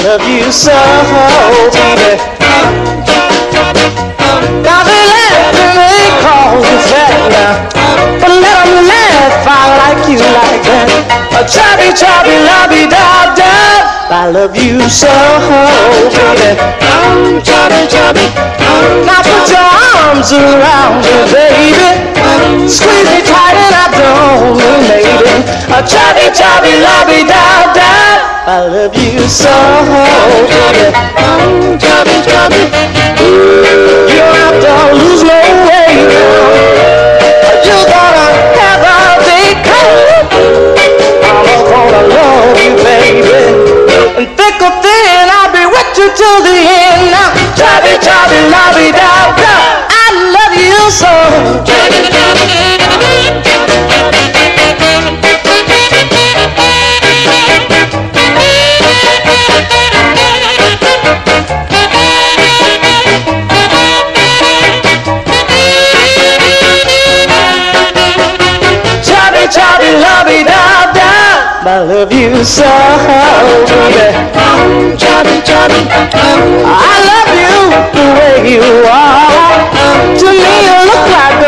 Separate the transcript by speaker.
Speaker 1: love you so, baby. Now they laugh and they call you fat now, but let them laugh, I like you like that. A chubby, chubby, lovey-da-da. I love you so, baby.
Speaker 2: Chubby, chubby.
Speaker 1: Now put your arms around me, baby. Squeeze me tight and I don't mean maybe. A chubby, chubby, lovey-da-da. I love you so, baby.
Speaker 2: Chubby, chubby.
Speaker 1: You don't have to lose no weight now. You're gonna have a big coat. I'm gonna love you, baby. And thick or thin, I'll be with you till the end. Now, chubby, chubby, lovey-da-da. I love you so. Chubby, lovey-da-da. I love you so, baby.
Speaker 2: Chubby, chubby.
Speaker 1: I love you the way you are. To me, you look like